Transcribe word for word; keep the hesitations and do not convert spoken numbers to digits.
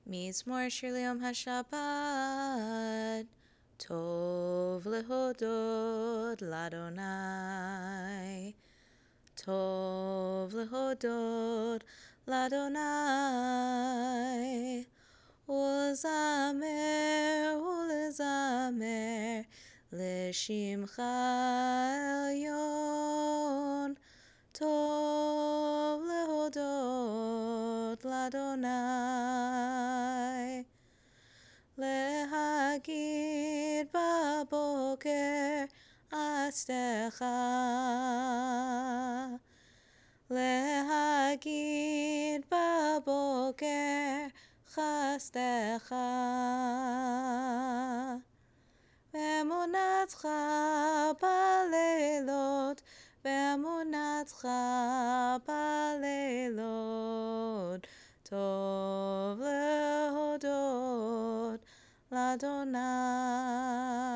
מזמור שיר ליום השבת, טוב להודות לאדוני, טוב להודות לאדוני, ולזמר ולזמר לשמך עליון, טוב להודות לאדוני. להגיד בבוקר עשתך, להגיד בבוקר חסדך, ואמונתך בלילות, ואמונתך בלילות, טוב להודות לאדוני.